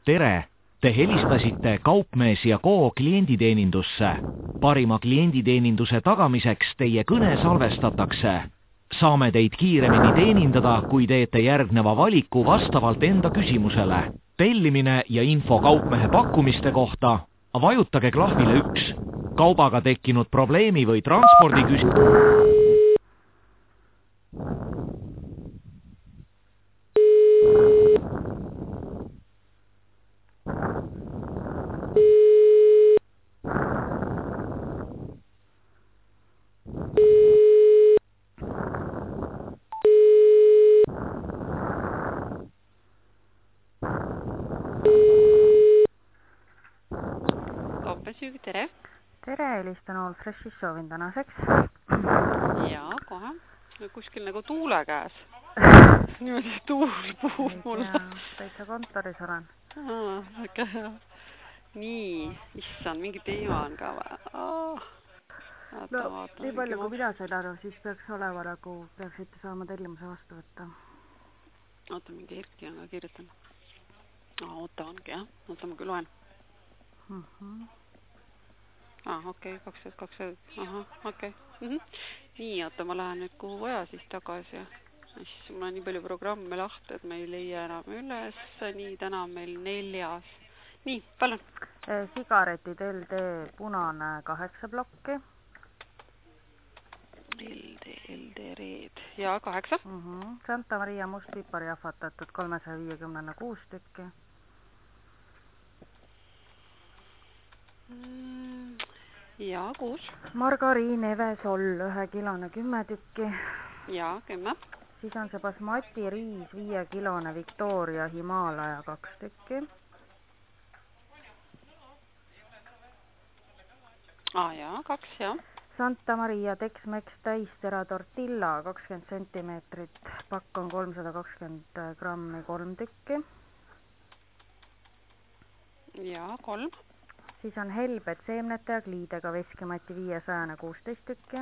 Tere! Te helistasite Kaupmees & Co klienditeenindusse. Parima klienditeeninduse tagamiseks teie kõne salvestatakse. Saame teid kiiremini teenindada, kui teete järgneva valiku vastavalt enda küsimusele. Tellimine ja info kaupmehe pakkumiste kohta. Vajutage klahvile 1. Kaubaga tekkinud probleemi või transpordi Kaupmeesüügi, tere! Tere, helistan All Freshis, soovin tänaseks. Jaa, kohe. Kuskil nagu tuule käes. Niimoodi tuul puhub mulle. Täitsa kontoris olen. Väga hea. Nii, issand, mingi teema on ka vaja. Nii palju kui mina sain aru, siis peaks olema nagu, peaksite saama tellimuse vastu võtta. Oota, mingi Erki on ka kirjutan. Oota ongi, jah. Oota, ma küll loen. Okei, 2020. Okei. Nii, oota, ma lähen nüüd kuhu vaja siis tagasi. Siis mul on nii palju programme lahti, et me ei leia enam üles. Nii, täna on meil 4. Nii, palun. Sigaretid LD punane 8 plokki. LD reed. Ja 8. Santa Maria mustpipar jahvatatud 350 6 tükki. Ja 6. Margariin Evesol 1 kilone 10 tükki. Ja 10. Siis on see basmati riis 5 kilone Victoria Himaalaja 2 tükki. Ja 2, jah. Santa Maria Tex-Mex täistera tortilla 20 centimeetrit. Pakk on 320 grammi 3 tükki. Ja 3. Siis on helbed seemnete ja kliidega veskimati 500 16 tükki.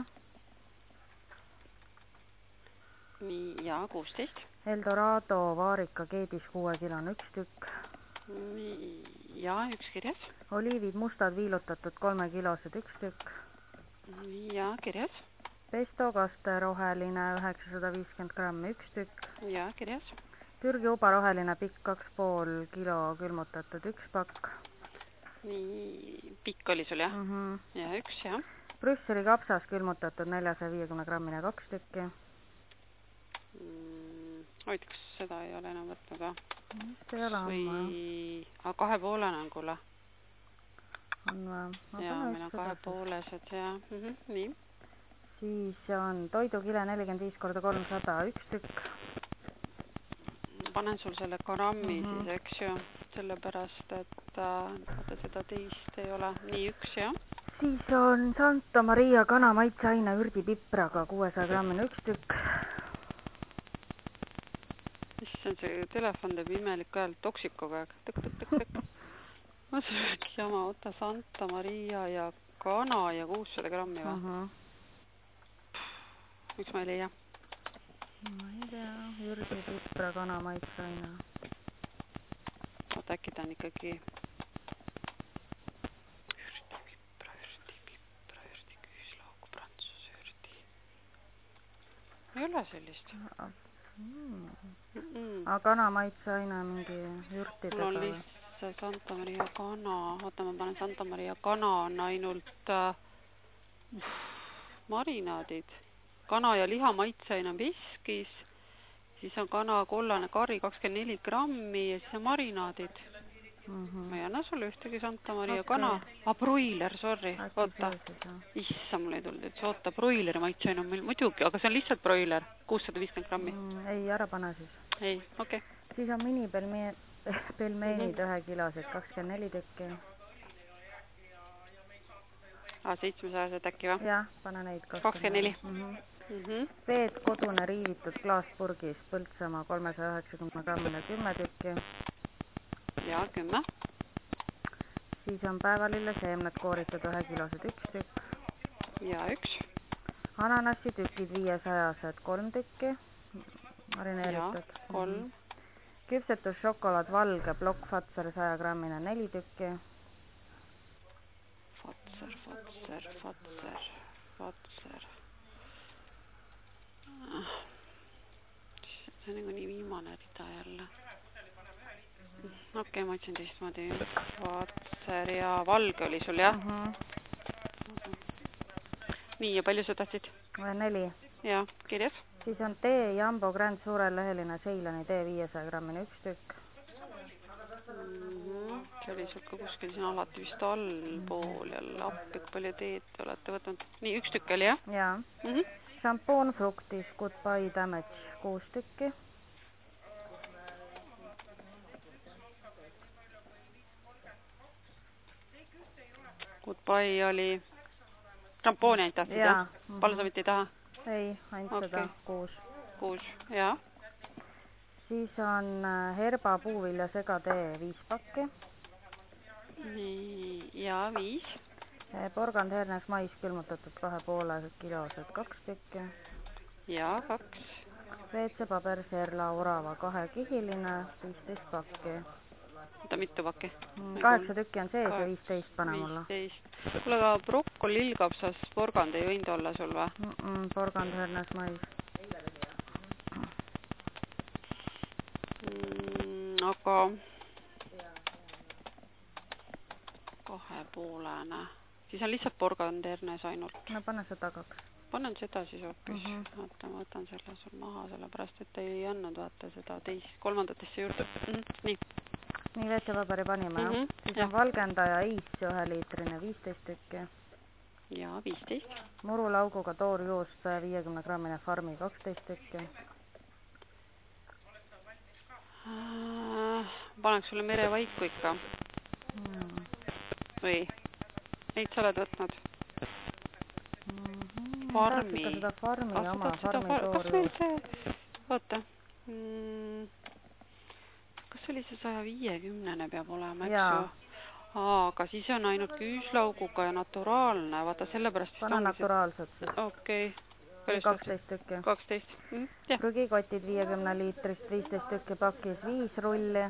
Nii, ja 16. Eldorado vaarika keedis 6 kilone 1 tükk. Nii, ja 1 kirjas. Oliivid mustad viilutatud 3 kilosed 1 tükk. Nii, ja kirjas. Pesto kaste roheline 950 grammi 1 tükk. Ja kirjas. Türgi uba roheline pikk 2,5 kilo külmutatud 1 pakk. Nii, pikk oli sul, jah? Ja 1, jah. Brüsseli kapsas külmutatud 450 grammine 2 tükki. Hoidaks, seda ei ole enam võtnud ka. See ei ole ammu, jah. 2,5 on kuule. On või? Ja, meil on 2,5-sed, jah. Nii. Siis on toidukile 45 × 300 1 tükk. Panen sul selle grammi siis, eks ju, sellepärast, et seda teist ei ole. Nii, 1, jah. Siis on Santa Maria kana maitseaine ürdipipraga 600 grammine 1 tükk. Issand, see telefon teeb imelik ajal toksiku käeg. Tõk. Ma söögi jama, oota Santa Maria ja kana ja 600 grammi või? Miks ma ei leia? Ma ei tea, ürdipipra kana maitseaine. Oota, äkki ta on ikkagi ürdiküüslauk, prantsuse ürdi. Ei ole sellist. Aga kana maitseaine on mingi ürtidega või? Mul on lihtsalt Santa Maria kana. Oota, ma panen Santa Maria kana on ainult marinaadid. Kana ja liha maitseaine on viskis. Siis on kana kollane kari 24 grammi ja siis on marinaadid. Ma ei anna sulle ühtegi Santa Maria kana. Broiler, sorry. Oota. Issa, mul ei tulnud, et oota, broileri maitseaine on meil muidugi, aga see on lihtsalt broiler. 650 grammi. Ei, ära pane siis. Ei, okei. Siis on minipelmeenid 1 kilosed 24 tükki. 700 äkki või? Jah, pane neid 24. Veed kodune riivitud klaaspurgis Põltsamaa 390 grammine 10 tükki. Ja 10. Siis on päevalille seemned kooritud 1 kilosed 1 tükk. Ja 1. Ananassitükid 500-sed 3 tükki. Marineeritud. Ja 3. küpsetusšokolaad valge plokk Fazer 100 grammine 4 tükki. Fazer. See on nagu nii viimane rida jälle. Okei, ma ütlesin teistmoodi. Fazer ja valge oli sul, jah? Nii, ja palju sa tahtsid? 4. Ja, kirjas? Siis on tee Jambo Grand suureleheline Ceyloni tee 500 grammine 1 tükk. See oli sul ka kuskil siin alati vist allpool jälle appi, kui palju teed te olete võtnud. Nii, 1 tükk oli, jah? Jaa. Šampoon Fructis Goodbye Damage 6 tükki. Goodbye oli šampooni ainult tahtsid, jah? Balsamit ei taha? Ei, ainult seda 6. 6, jah. Siis on Herba puuvilja segatee 5 pakki. Nii, ja 5. Porgand hernes mais külmutatud 2,5 kilosed 2 tükki. Ja 2. WC-paber Serla Orava 2-kihiline 15 pakki. Oota, mitu pakki? 8 tükki on sees ja 15 pane mulle. 15. Kuule, aga brokkoli lillkapsas porgand ei võinud olla sul või? Porgand hernes mais. Aga 2,5. Siis on lihtsalt porgand hernes ainult. No pane seda 2. Panen seda siis hoopis. Vaata, ma võtan selle sul maha, sellepärast et ei andnud vaata seda kolmandatesse juurde. Nii. Nii, WC-paberi panime. Siis on valgendaja Iis 1 liitrine 15 tükki. Ja 15. Murulauguga toorjuust 50 grammine Farmi 12 tükki. Paneks sulle merevaiku ikka. Või? Neid sa oled võtnud? Farmi. Tahad seda Farmi oma, Farmi toorjuust. Kas meil see, oota. Kas oli see 150 peab olema, eks ju? Aga siis on ainult küüslauguga ja naturaalne, vaata sellepärast... Pane naturaalsed siis. Okei. 12 tükki. 12. Prügikotid 50 liitrist 15 tükki pakis 5 rulli.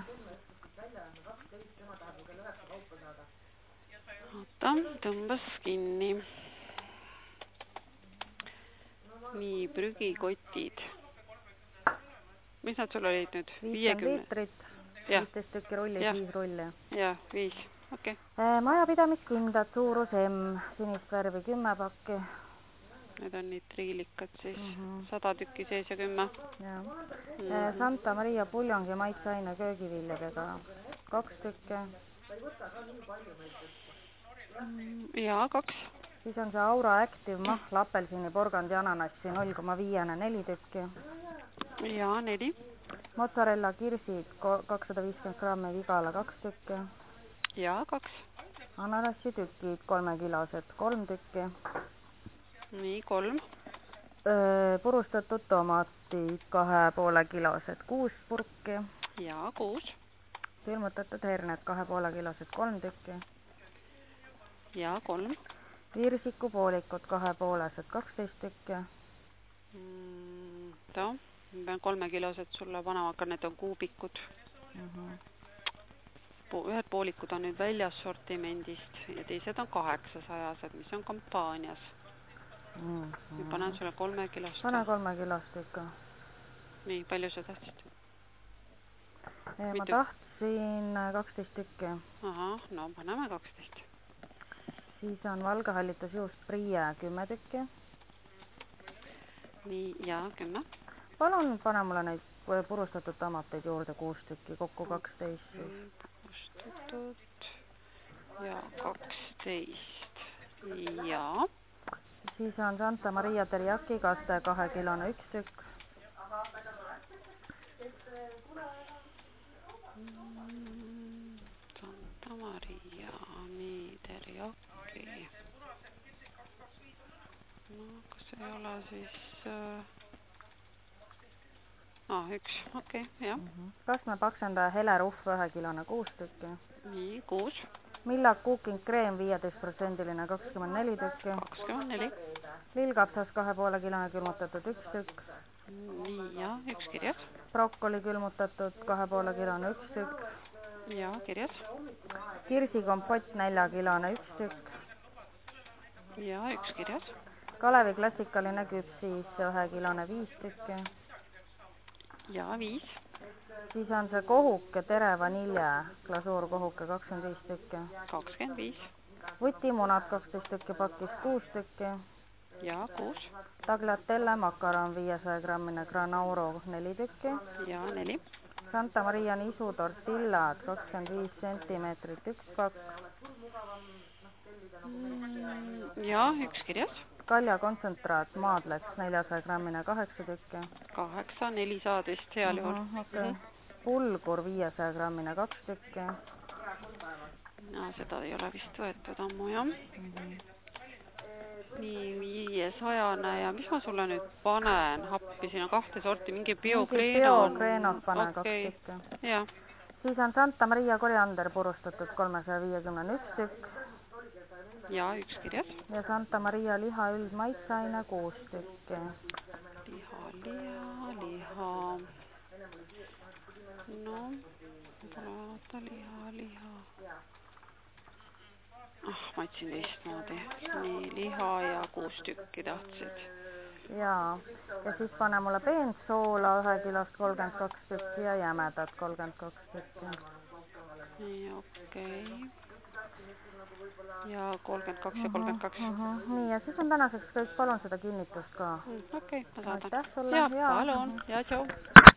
Oota, tõmbas kinni. Nii, prügikotid. Mis nad sul olid nüüd? 50 liitrit, 15 tükki rullis, 5 rulli. Jah, 5, okei. Majapidamiskindad, suurus M, sinist värvi 10 pakki. Need on nii triilikad siis, 100 tükki sees ja 10. Santa Maria puljongi maitseaine köögiviljadega 2 tükki. Ja 2. Siis on see Aura Active mahl, apelsini, porgandi, ananassi 0,5 4 tükki. Ja 4. Mozzarella kirsid 250 grammi Vigala 2 tükki. Ja 2. Ananassi tükid 3 kilosed 3 tükki. Nii, 3. Purustatud tomatid 2,5 kilosed 6 purki. Ja 6. Külmutatud herned 2,5 kilosed 3 tükki. Ja 3. Virsikupoolikud 2,5 12 tükki. Ma pean 3 kilosed sulle panema, aga need on kuubikud. Ühed poolikud on nüüd väljas sortimendist ja teised on 800-sed, mis on kampaanias. Nüüd panen sulle 3 kilost. Pane 3 kilost ikka. Nii, palju sa tahtsid? Ma tahtsin 12 tükki. Ahah, no paneme 12. Siis on valgehallitusjuust Prie 10 tükki. Nii, ja 10. Palun pane mulle neid purustatud tomateid juurde 6 tükki, kokku 12. Purustatud ja 12. Ja. Siis on Santa Maria teriyaki kaste 2-kilone 1 tükk. Santa Maria, nii teriyaki. No, kas ei ole siis... 1, okei, jah. Kasme paksendaja Hele Ruhv 1-kilone 6 tükki. Nii, 6. Millak cooking kreem 15% 24 tükki. 24. Lillkapsas 2,5 kilone külmutatud 1 tükk. Nii, ja 1 kirjas. brokoli külmutatud 2,5 kilone 1 tükk. Ja, kirjas. Kirsikompott 4 kilone 1 tükk. Ja, 1 kirjas. Kalevi klassikaline küpsis 1 kilone 5 tükki. Ja, 5. Siis on see kohuke tere vanilje glasuurkohuke 25 tükki. 25. Vutimunad 12 tükki pakis 6 tükki. Ja, 6. Tagliatelle makaron 500 grammine Granauro 4 tükki. Ja, 4. Santa Maria nisu tortillad 25 centimeetrit 1 pakk. Ja, 1 kirjas. Kaljakontsentraat maadleks 400 grammine 8 tükki. 8, 4 saadist heal juhul. Okay. Pulgur 500 grammine 2 tükki. No, seda ei ole vist võetud ammu, jah. Nii, 500 ja mis ma sulle nüüd panen happi, siin on 2 sorti, mingi biogreenot panen 2 tükki. Jah. Siis on Santa Maria koriander purustatud 350 1 tükk. Ja, 1 kirjas. Ja Santa Maria liha üldmaitseaine 6 tükki. Liha. No, vaata liha. Maitsin teistmoodi. Nii, liha ja 6 tükki tahtsid. Ja siis pane mulle peensoola 1 kilost 32 tükki ja jämedat 32 tükki. Nii, okei. Ja 32 ja 32. Nii, ja siis on tänaseks kõik, palun seda kinnitust ka. Okei, ma saadan. Aitäh sulle. Ja, palun. Ja, tšau.